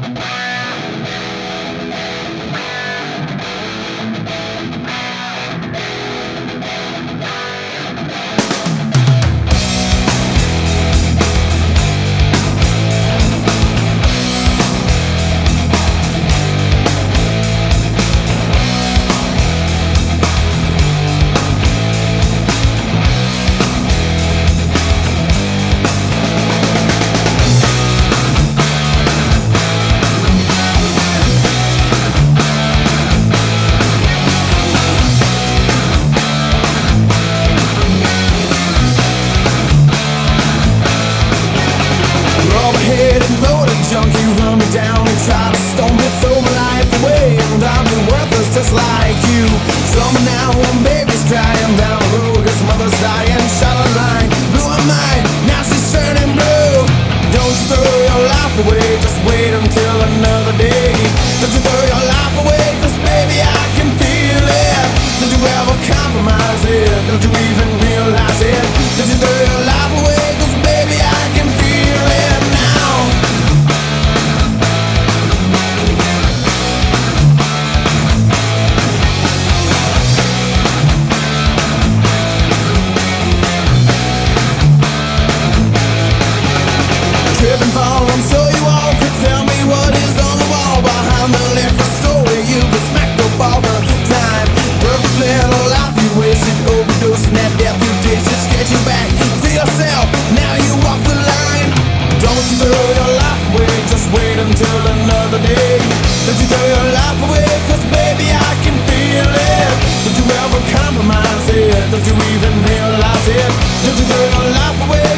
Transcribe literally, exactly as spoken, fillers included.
Just like you. Some now one baby's crying down the road, his mother's dying. Shot a line, blew her mind, now she's turning blue. Don't you throw your life away, just wait until another day. Don't you throw your life away, cause baby I can feel it. Don't you ever compromise it, don't you even realize it. Don't you throw your life away, cause baby I can feel it now. Trip and fall, I'm sure you all could tell me what is on the wall behind the liquor store where you get smacked up all the time. Perfect little life you wasted, overdosing that death you did. Just get you back to yourself, now you walk the line. Don't you throw your life away, just wait until another day. Don't you throw your life away, cause baby I can feel it. Don't you ever compromise it, don't you even realize it. Don't you throw your life away,